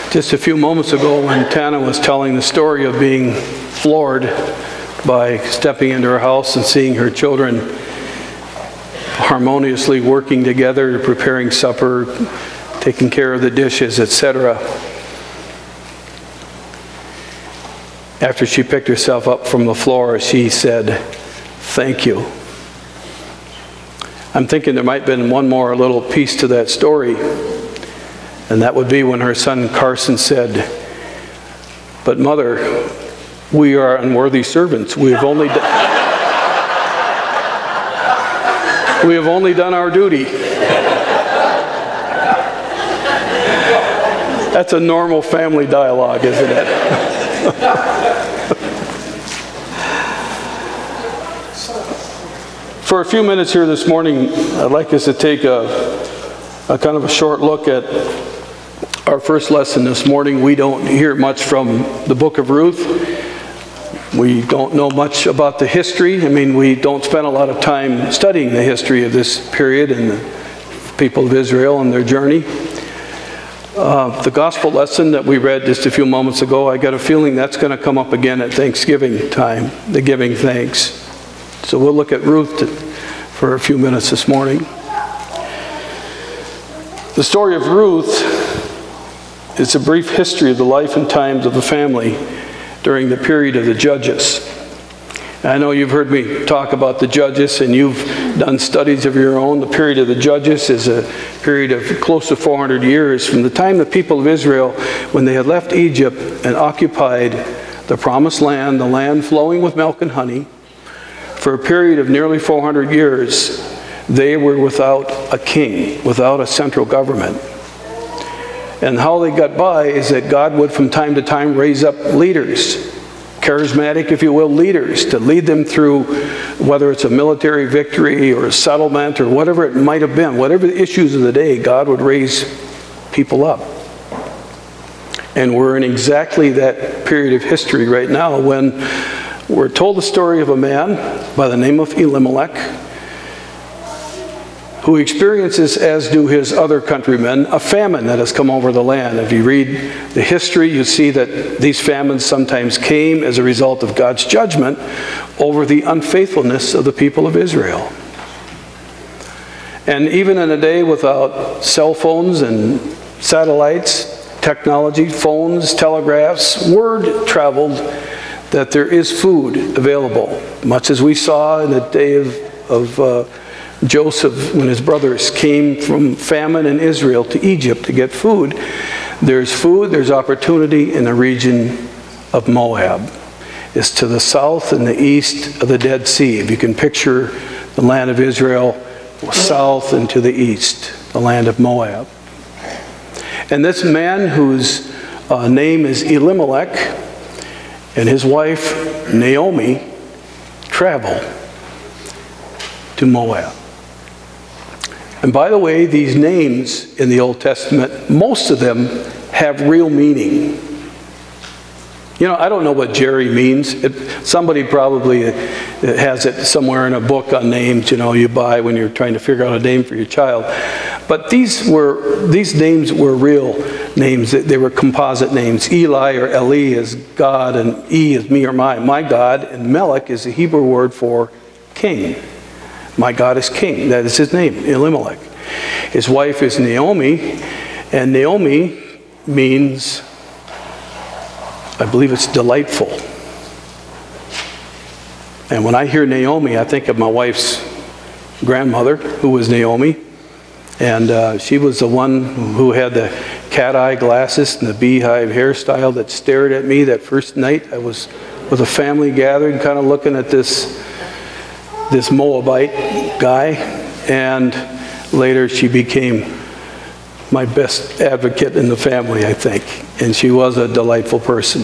Just a few moments ago when Tana was telling the story of being floored by stepping into her house and seeing her children harmoniously working together, preparing supper, taking care of the dishes, etc. After she picked herself up from the floor, she said, "Thank you." I'm thinking there might have been one more little piece to that story, and that would be when her son Carson said, "But Mother, we are unworthy servants. We have only done our duty." That's a normal family dialogue, isn't it? For a few minutes here this morning, I'd like us to take a kind of a short look at our first lesson this morning. We don't hear much from the book of Ruth. We don't know much about the history. I mean, we don't spend a lot of time studying the history of this period and the people of Israel and their journey. The gospel lesson that we read just a few moments ago, I got a feeling that's going to come up again at Thanksgiving time, the giving thanks. So we'll look at Ruth for a few minutes this morning. The story of Ruth is a brief history of the life and times of a family during the period of the Judges. I know you've heard me talk about the Judges, and you've done studies of your own. The period of the Judges is a period of close to 400 years from the time the people of Israel, when they had left Egypt and occupied the Promised Land, the land flowing with milk and honey. For a period of nearly 400 years, they were without a king, without a central government. And how they got by is that God would from time to time raise up leaders, charismatic, if you will, leaders, to lead them through, whether it's a military victory or a settlement or whatever it might have been, whatever the issues of the day, God would raise people up. And we're in exactly that period of history right now when we're told the story of a man by the name of Elimelech, who experiences, as do his other countrymen, a famine that has come over the land. If you read the history, you see that these famines sometimes came as a result of God's judgment over the unfaithfulness of the people of Israel. And even in a day without cell phones and satellites, technology, phones, telegraphs, word traveled that there is food available, much as we saw in the day of Joseph, when his brothers came from famine in Israel to Egypt to get food. There's food, there's opportunity in the region of Moab. It's to the south and the east of the Dead Sea. If you can picture the land of Israel south and to the east, the land of Moab. And this man whose name is Elimelech and his wife Naomi travel to Moab. And by the way, these names in the Old Testament, most of them have real meaning. You know, I don't know what Jerry means. Somebody probably has it somewhere in a book on names, you know, you buy when you're trying to figure out a name for your child. But these names were real names. They were composite names. Eli or Eli is God, and E is me or my God, and Melech is the Hebrew word for king. My God is king. That is his name, Elimelech. His wife is Naomi, and Naomi means, I believe it's delightful. And when I hear Naomi, I think of my wife's grandmother, who was Naomi. And she was the one who had the cat eye glasses and the beehive hairstyle that stared at me that first night. I was with a family gathering, kind of looking at this Moabite guy, and later she became my best advocate in the family, I think, and she was a delightful person.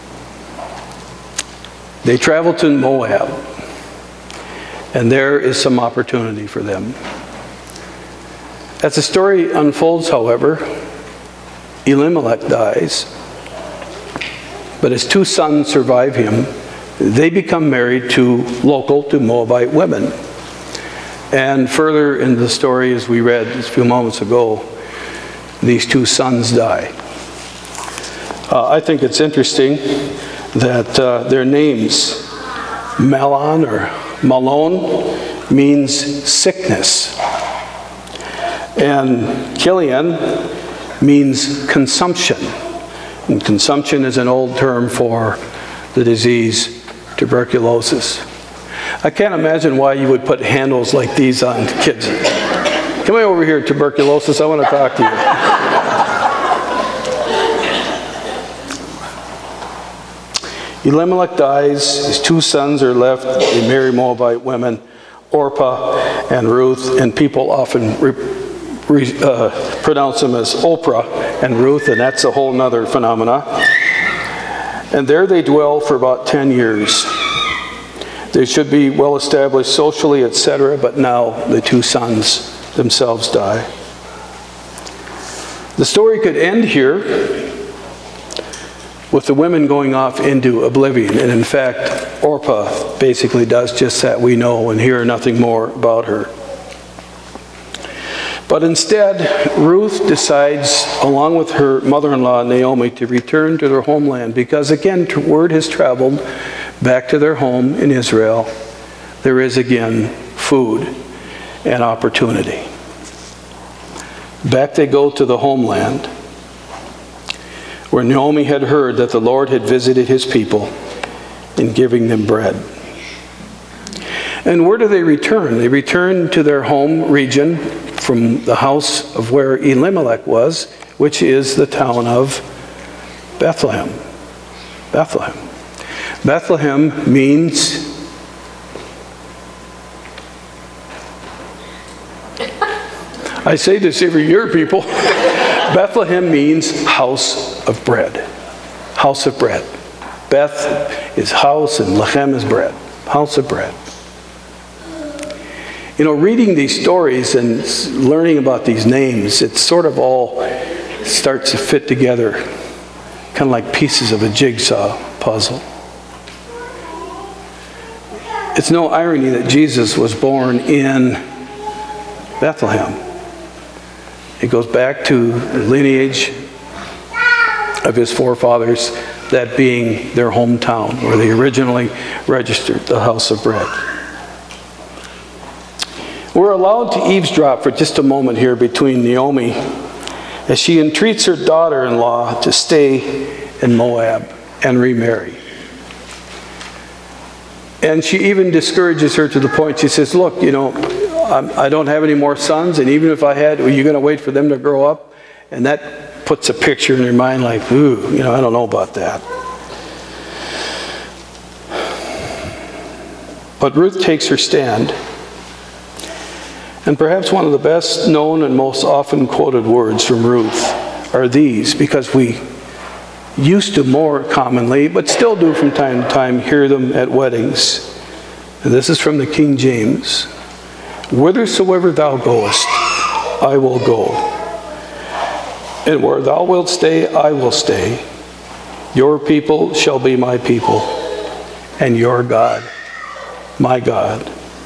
They traveled to Moab, and there is some opportunity for them. As the story unfolds, however, Elimelech dies, but his two sons survive him. They become married to Moabite women. And further in the story, as we read just a few moments ago, these two sons die. I think it's interesting that their names, Mahlon or Malon, means sickness. And Kilian means consumption. And consumption is an old term for the disease tuberculosis. I can't imagine why you would put handles like these on kids. Come over here, tuberculosis, I want to talk to you. Elimelech dies, his 2 sons are left, they marry Moabite women, Orpah and Ruth, and people often pronounce them as Oprah and Ruth, and that's a whole nother phenomena. And there they dwell for about 10 years. They should be well established socially, etc., but now the 2 sons themselves die. The story could end here with the women going off into oblivion. And in fact, Orpah basically does just that. We know and hear nothing more about her. But instead, Ruth decides, along with her mother-in-law, Naomi, to return to their homeland. Because again, word has traveled back to their home in Israel. There is again food and opportunity. Back they go to the homeland, where Naomi had heard that the Lord had visited his people in giving them bread. And where do they return? They return to their home region from the house of where Elimelech was, which is the town of Bethlehem. Bethlehem. Bethlehem means I say this every year, people. Bethlehem means house of bread. House of bread. Beth is house and Lechem is bread. House of bread. You know, reading these stories and learning about these names, it sort of all starts to fit together, kind of like pieces of a jigsaw puzzle. It's no irony that Jesus was born in Bethlehem. It goes back to the lineage of his forefathers, that being their hometown, where they originally registered the house of bread. We're allowed to eavesdrop for just a moment here between Naomi as she entreats her daughter-in-law to stay in Moab and remarry. And she even discourages her to the point, she says, look, you know, I don't have any more sons, and even if I had, are you going to wait for them to grow up? And that puts a picture in your mind like, ooh, you know, I don't know about that. But Ruth takes her stand. And perhaps one of the best known and most often quoted words from Ruth are these, because we used to more commonly, but still do from time to time, hear them at weddings. And this is from the King James. Whithersoever thou goest, I will go. And where thou wilt stay, I will stay. Your people shall be my people, and your God, my God.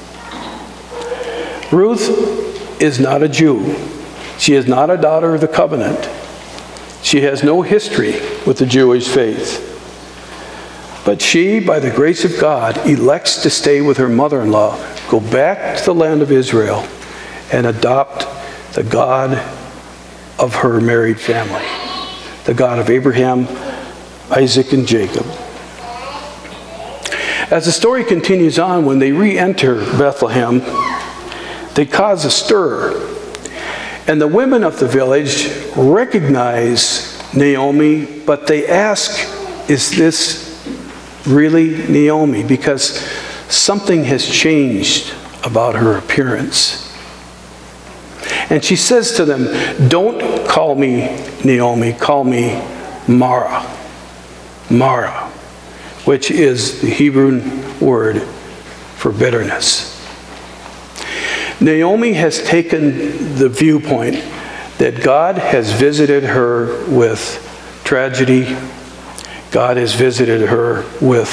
Ruth is not a Jew. She is not a daughter of the covenant. She has no history with the Jewish faith. But she, by the grace of God, elects to stay with her mother-in-law, go back to the land of Israel, and adopt the God of her married family, the God of Abraham, Isaac, and Jacob. As the story continues on, when they re-enter Bethlehem, they cause a stir. And the women of the village recognize Naomi, but they ask, is this really Naomi? Because something has changed about her appearance. And she says to them, don't call me Naomi, call me Mara. Mara, which is the Hebrew word for bitterness. Naomi has taken the viewpoint that God has visited her with tragedy. God has visited her with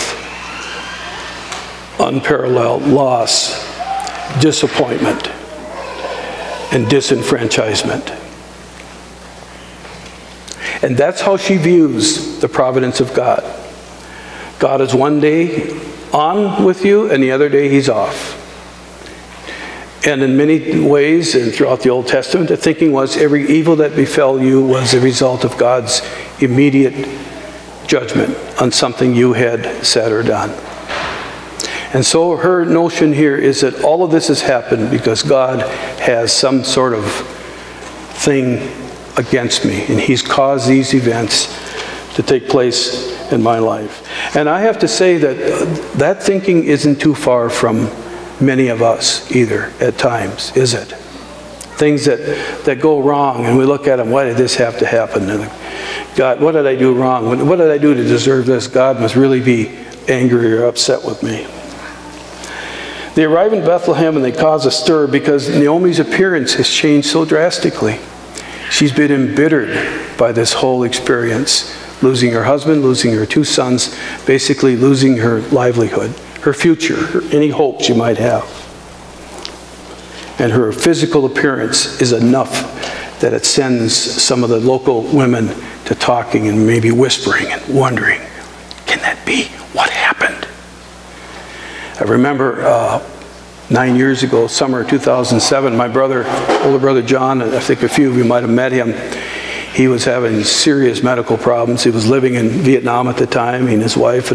unparalleled loss, disappointment, and disenfranchisement. And that's how she views the providence of God. God is one day on with you, and the other day he's off. And in many ways, and throughout the Old Testament, the thinking was every evil that befell you was a result of God's immediate judgment on something you had said or done. And so her notion here is that all of this has happened because God has some sort of thing against me, and he's caused these events to take place in my life. And I have to say that that thinking isn't too far from many of us either at times, is it? Things that go wrong, and we look at them, why did this have to happen? And God, what did I do wrong? What did I do to deserve this? God must really be angry or upset with me. They arrive in Bethlehem and they cause a stir because Naomi's appearance has changed so drastically. She's been embittered by this whole experience, losing her husband, losing her 2 sons, basically losing her livelihood, her future, any hope she might have. And her physical appearance is enough that it sends some of the local women to talking and maybe whispering and wondering, can that be? What happened? I remember 9 years ago, summer 2007, my older brother John, and I think a few of you might have met him, he was having serious medical problems. He was living in Vietnam at the time, he and his wife,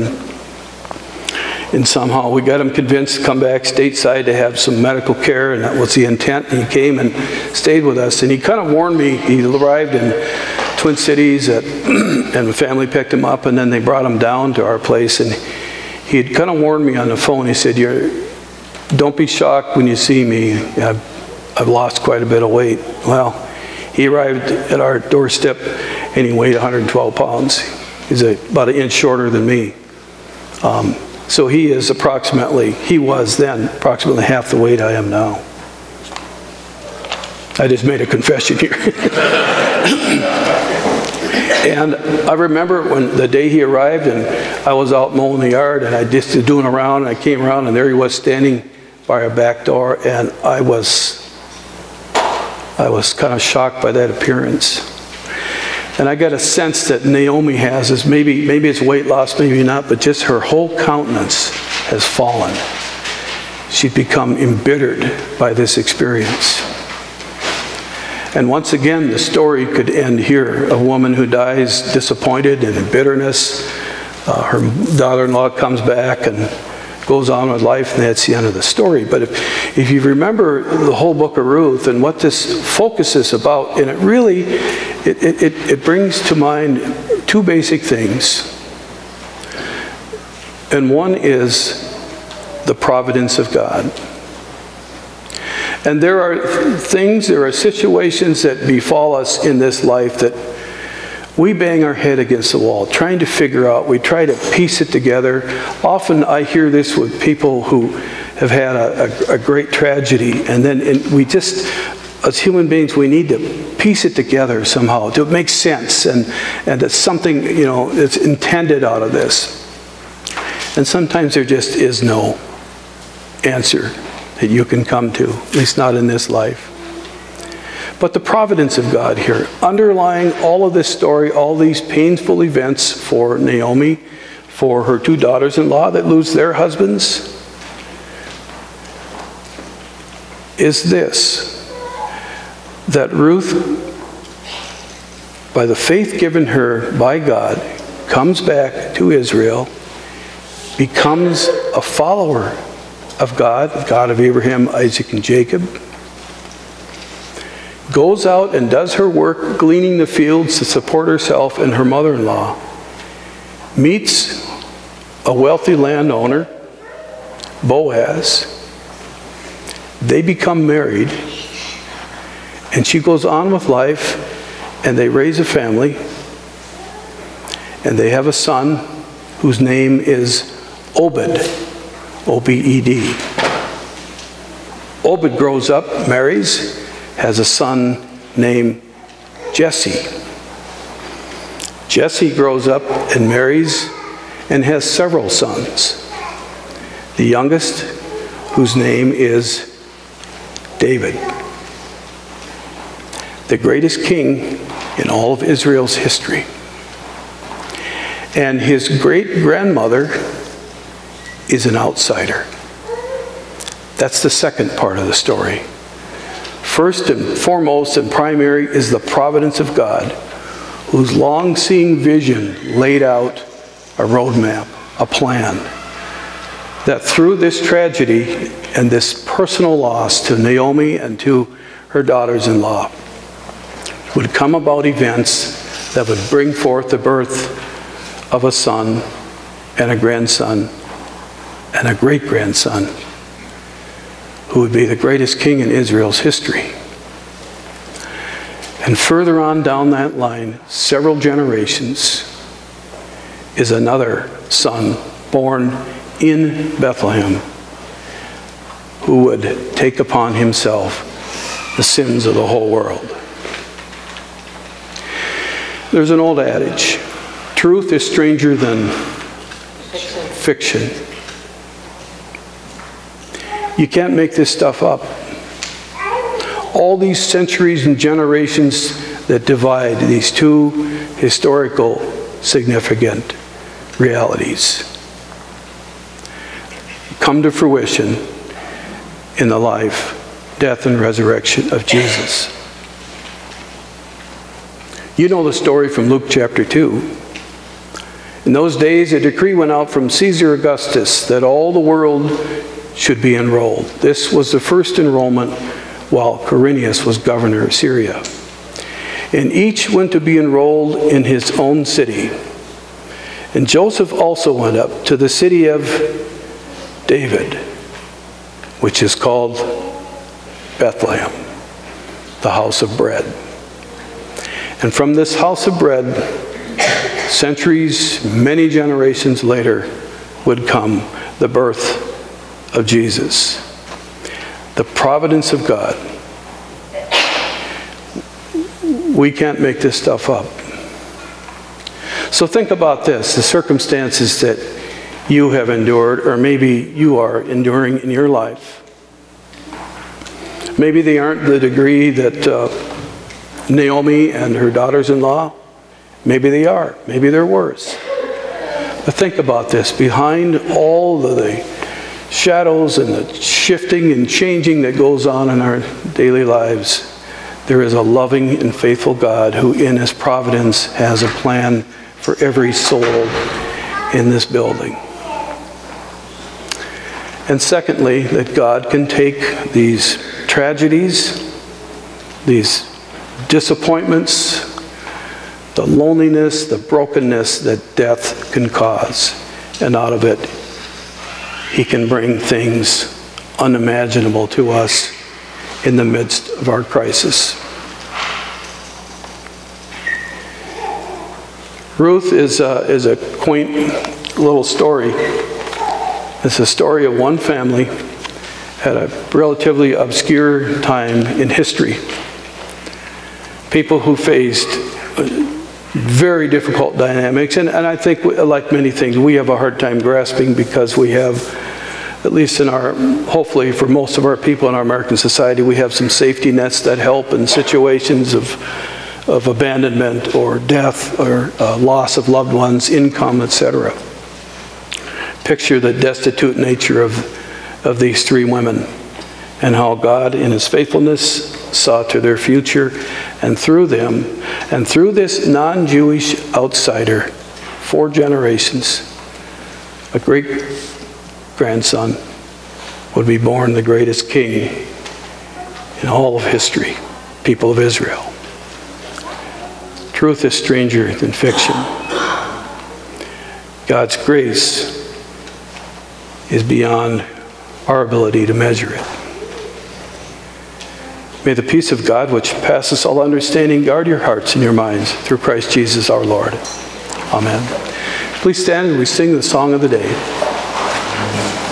and somehow we got him convinced to come back stateside to have some medical care, and that was the intent. And he came and stayed with us, and he kind of warned me. He arrived in Twin Cities, and the family picked him up, and then they brought him down to our place, and he had kind of warned me on the phone. He said, don't be shocked when you see me. I've lost quite a bit of weight. Well, he arrived at our doorstep and he weighed 112 pounds. He's about an inch shorter than me. So he was then approximately half the weight I am now. I just made a confession here. And I remember when the day he arrived, and I was out mowing the yard, and I just was doing around, and I came around, and there he was standing by our back door, and I was kind of shocked by that appearance. And I got a sense that Naomi has is maybe it's weight loss, maybe not, but just her whole countenance has fallen. She'd become embittered by this experience. And once again, the story could end here. A woman who dies disappointed and in bitterness. Her daughter-in-law comes back and goes on with life, and that's the end of the story. But if you remember the whole book of Ruth and what this focuses about, and it brings to mind 2 basic things. And one is the providence of God. And there are situations that befall us in this life that we bang our head against the wall, trying to figure out, we try to piece it together. Often I hear this with people who have had a great tragedy, and then we just, as human beings, we need to piece it together somehow to make sense, and that something, that's intended out of this. And sometimes there just is no answer that you can come to, at least not in this life. But the providence of God here, underlying all of this story, all these painful events for Naomi, for her 2 daughters-in-law that lose their husbands, is this, that Ruth, by the faith given her by God, comes back to Israel, becomes a follower of God, the God of Abraham, Isaac, and Jacob, goes out and does her work gleaning the fields to support herself and her mother-in-law, meets a wealthy landowner, Boaz. They become married, and she goes on with life, and they raise a family, and they have a son whose name is Obed, O-B-E-D. Obed grows up, marries, has a son named Jesse. Jesse grows up and marries and has several sons. The youngest, whose name is David. The greatest king in all of Israel's history. And his great-grandmother is an outsider. That's the second part of the story. First and foremost and primary is the providence of God, whose long-seeing vision laid out a roadmap, a plan, that through this tragedy and this personal loss to Naomi and to her daughters-in-law would come about events that would bring forth the birth of a son and a grandson and a great-grandson who would be the greatest king in Israel's history. And further on down that line, several generations, is another son born in Bethlehem who would take upon himself the sins of the whole world. There's an old adage, truth is stranger than fiction. You can't make this stuff up. All these centuries and generations that divide these two historical significant realities come to fruition in the life, death, and resurrection of Jesus. You know the story from Luke chapter 2. In those days, a decree went out from Caesar Augustus that all the world should be enrolled. This was the first enrollment while Quirinius was governor of Syria. And each went to be enrolled in his own city. And Joseph also went up to the city of David, which is called Bethlehem, the house of bread. And from this house of bread, centuries, many generations later, would come the birth of Jesus. The providence of God. We can't make this stuff up. So think about this, the circumstances that you have endured, or maybe you are enduring in your life. Maybe they aren't the degree that Naomi and her daughters-in-law, maybe they are, maybe they're worse. But think about this, behind all of the shadows and the shifting and changing that goes on in our daily lives, there is a loving and faithful God who in his providence has a plan for every soul in this building. And secondly, that God can take these tragedies, these disappointments, the loneliness, the brokenness that death can cause, and out of it, he can bring things unimaginable to us in the midst of our crisis. Ruth is a quaint little story. It's a story of one family at a relatively obscure time in history. People who faced very difficult dynamics, and I think, like many things, we have a hard time grasping because we have, at least in our, hopefully for most of our people in our American society, we have some safety nets that help in situations of abandonment or death or loss of loved ones, income, etc. Picture the destitute nature of these three women and how God in his faithfulness saw to their future, and through them and through this non-Jewish outsider, 4 generations, a great grandson would be born the greatest king in all of history, people of Israel. Truth is stranger than fiction. God's grace is beyond our ability to measure it. May the peace of God, which passes all understanding, guard your hearts and your minds through Christ Jesus our Lord. Amen. Please stand and we sing the song of the day.